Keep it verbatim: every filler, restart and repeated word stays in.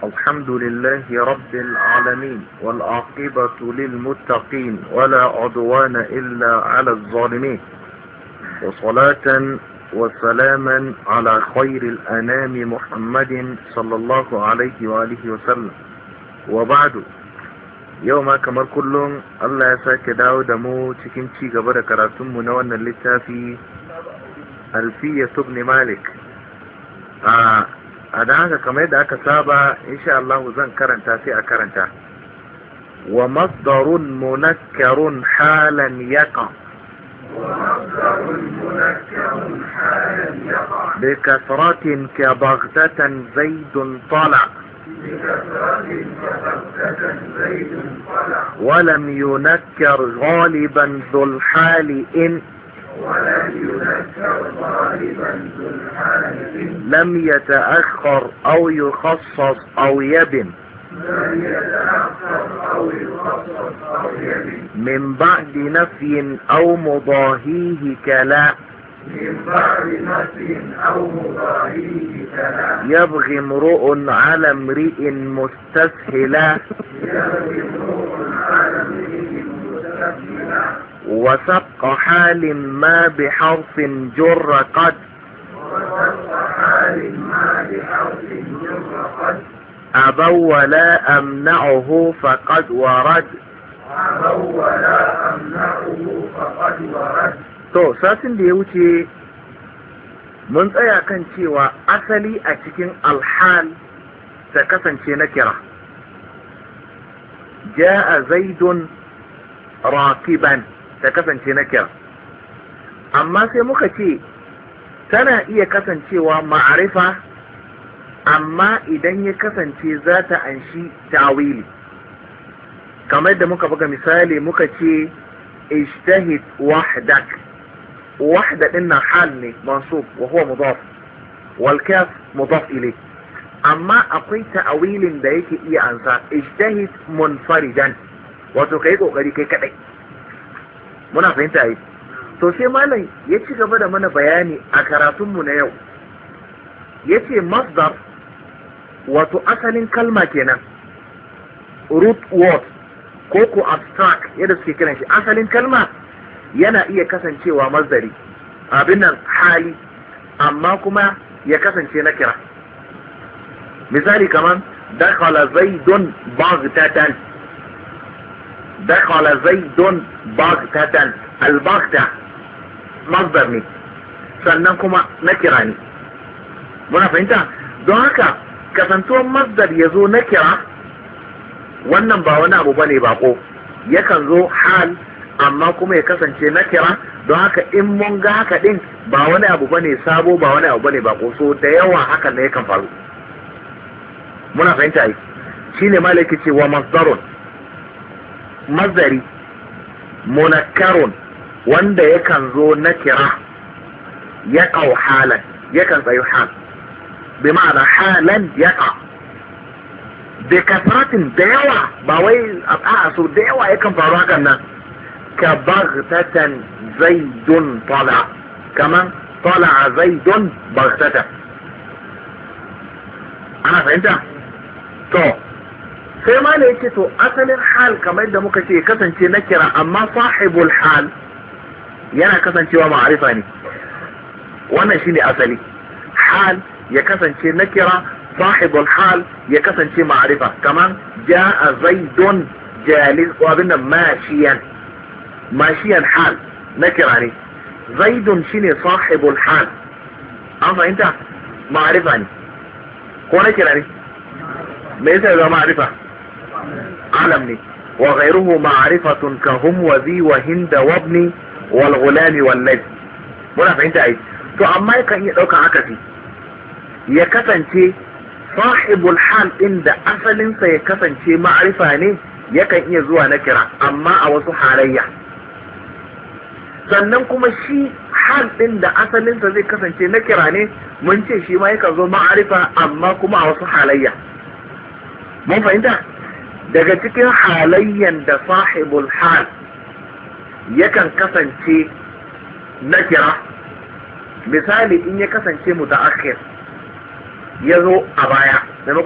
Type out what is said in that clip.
الحمد لله رب العالمين والعاقبة للمتقين ولا عدوان إلا على الظالمين، وصلاة وسلاما على خير الأنام محمد صلى الله عليه وآله وسلم. وبعد، يوم كمر كلهم الله يساك داود مو تكين تي قبل كراتم منونا للتافي ألفية ابن مالك. آه a da haka kamar yadda aka saba insha Allah zan karanta sai a karanta. Wa masdarun munakkarun halan yaqa bi kasratin ka baghtatan zaidun tala ولم ينكر غالبا ذو الحال إن لم يتأخر أو يخصص أو يبن من بعد نفي أو مضاهيه كلا يبغي امرؤ على امرئ مستسهلا وسبق حال ما بحرف جر قد أبوا ولا أمنعه فقد ورد. To satin da ya wuce mun tsaya kan cewa asali a cikin alhal ta kasance na kira. Ja'a zaidun rakiban ta kasance na kira, amma sai muka ce tana iya kasancewa ma'arifa amma idan ya kasance za ta anshi ta'wili, kamar da muka buga misali muka ce ijtahid wahdak. wahda din nan hal ne mansub wa huwa mudaf wal kaf mudaf ilayh, amma akwai ta'wilin da yake iya ansa ijtahid munfaridan, wato kai kokari kai kadai. muna fahimta yi. To sai malam ya ci gaba da mana bayani a karatunmu na yau, ya ce masdar wato asalin kalma kenan, root word ko ko abstract yadda suke kiran shi. asalin kalma yana iya kasancewa masdari, abin nan hali, amma kuma ya kasance na kira. misali kaman dakhala zaidun baghtatan, dakhala zaidun baghtatan. al-baghta masdar ne sannan kuma na kira ne. muna fahimta? don haka kasantuwar masdar ya zo na kira wannan ba wani abu bane bako, yakan zo hal amma kuma ya kasance na kira. don haka in mun ga haka din ba wani abu bane sabo, ba wani abu bane bako, so da yawa hakan ne yakan faru. muna fahimta ai. shine malaki ce wa masdarun, masdari munakkarun wanda yakan zo na kira, ya ƙau halan, yakan tsayu hal, bi ma'ana halan ya ƙa bi kasratin da yawa, ba wai a so da yawa yakan faru hakan nan. ka baghtatan zaidun tala, kaman tala zaidun baghtatan. ana fahimta? to sai ma da yake to asalin hal kamar da muka ce kasance na kira, amma sahibul hal yana kasancewa ma'arifa ne. wannan shine asali, hal ya kasance na kira, sahibul hal ya kasance ma'arifa. kaman ja'a zaidun jalis wa abinda mashiyan, mashiyan hal na kira ne, zaidun shine sahibul hal. an fahimta? ma'arifa ne ko na kira ne? me yasa ya ma'arifa? alam ne. wa ghayruhu ma'rifatun ka hum wa zi wa hinda wa ibni wal ghulami wal ladh. muna fahimta ai. to amma yakan iya daukan akasi, ya kasance sahibul hal din da asalin sa ya kasance ma'rifa ne, yakan iya zuwa na kira amma a wasu halayya. sannan kuma shi hal din da asalin sa zai kasance na kira ne, mun ce shi ma yakan zo ma'rifa amma kuma a wasu halayya. mun fahimta? daga cikin halayyan da sahibul hal yakan kasance na kira, misali in ya kasance mutaakhir ya zo a baya